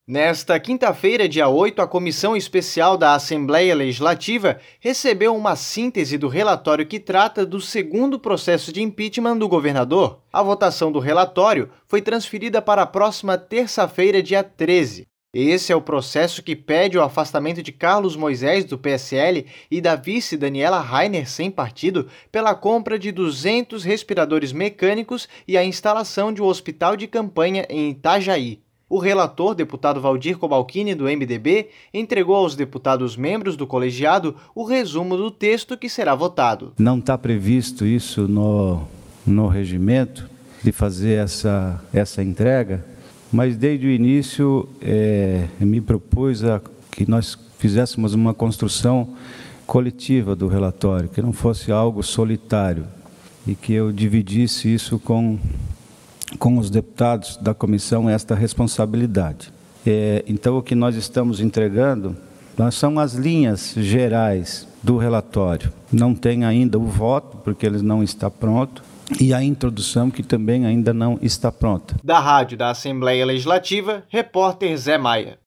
Nesta quinta-feira, dia 8, a Comissão Especial da Assembleia Legislativa recebeu uma síntese do relatório que trata do segundo processo de impeachment do governador. A votação do relatório foi transferida para a próxima terça-feira, dia 13. Esse é o processo que pede o afastamento de Carlos Moisés, do PSL, e da vice Daniela Rainer, sem partido, pela compra de 200 respiradores mecânicos e a instalação de um hospital de campanha em Itajaí. O relator, deputado Valdir Cobalcini, do MDB, entregou aos deputados membros do colegiado o resumo do texto que será votado. Não está previsto isso no regimento de fazer essa entrega, mas desde o início me propus que nós fizéssemos uma construção coletiva do relatório, que não fosse algo solitário e que eu dividisse isso com os deputados da comissão esta responsabilidade. Então, o que nós estamos entregando são as linhas gerais do relatório. Não tem ainda o voto, porque ele não está pronto, e a introdução, que também ainda não está pronta. Da Rádio da Assembleia Legislativa, repórter Zé Maia.